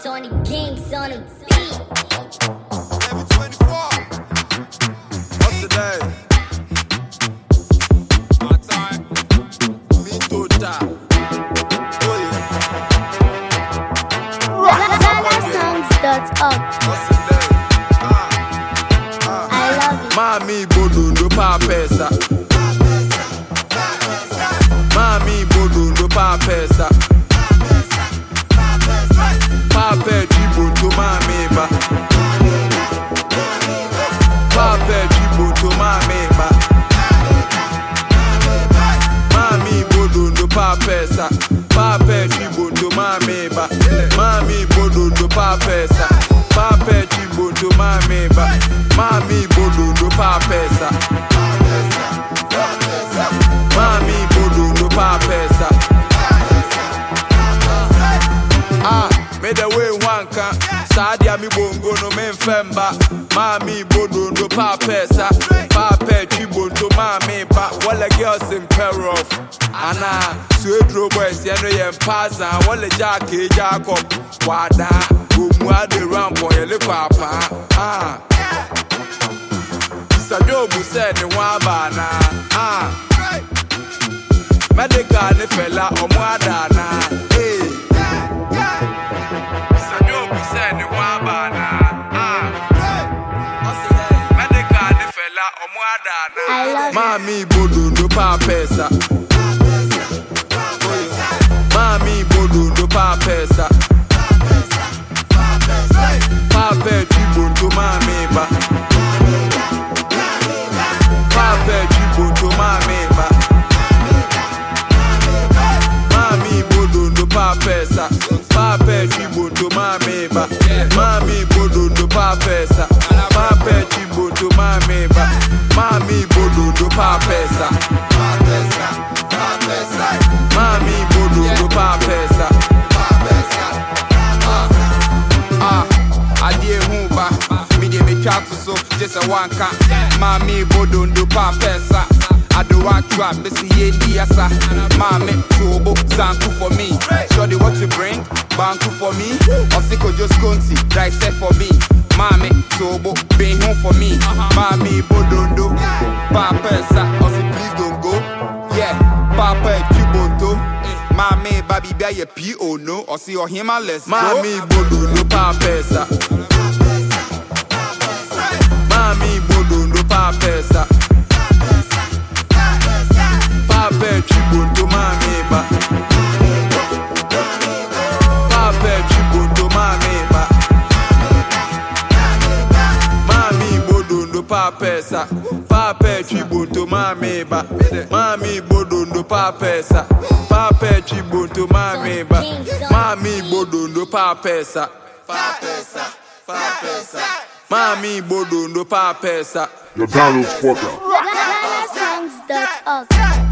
Tony Kings on the beat. Every 24. What's the name? My time. Me to die. Oh yeah. Songs.org. What's the name? I love it. Mami bodundo pa pesa. Mami bodundo pa pesa. Pape Chibuto mami ba. Pape Chibuto mami ba. Mami bodundo pa pesa. Pape Chibuto mami ba. Mami bodundo pa pesa. Pape Chibuto mami ba. Mami bodundo pa pesa. Mami bodundo pa pesa. Me the way one can Sadia mi bongo no men femba. Mami bodundo pa pesa. Pape Chibuto mami ba. Wale girls in peril. Ana Suedro boys yano yen pasa. Wale Jackie Jacob Wada Umwa de rampo yele papa. Sajobu said ni wabana. Medical ni fella omwadana. Hey. Sajobu said ni wabana. Medical ni fella omwadana. Mami bodundo pa pesa. Mami bodundo pa pesa. Pape Chibuto mami ba. Pape Chibuto mami ba. Mami bodundo pa pesa. Pape Chibuto mami ba. Mami bodundo pa pesa. Pape Chibuto mami ba. Mami bodundo pa pesa. Mami bodundo pa pesa. Adie humba, me de me chat so just a one can. Mami bodundo pa pesa. I do want trap, this is Yasa. Mami tubo, zanku for me. Shorty what you bring, banku for me. Osiko just conti, dissect for me. Mami tubo, be home for me. Mami bodundo pa pesa. Osi please don't go. Yeah, Papa Chibuto. Mami baby be a P.O. no. Osi or him let's go. Mami bodundo pa pesa. Mami bodundo pa pesa. Pape Chibuto mami ba. Pape Chibuto mami ba. Mami bodundo pa pesa. Pape Chibuto mami ba. Mami bodundo pa pesa. Pape Chibuto mami ba. Mami bodundo pa pesa. Pa pesa. Pa pesa. Mami bodundo pa pesa. The Donald Sporter. Songs.org.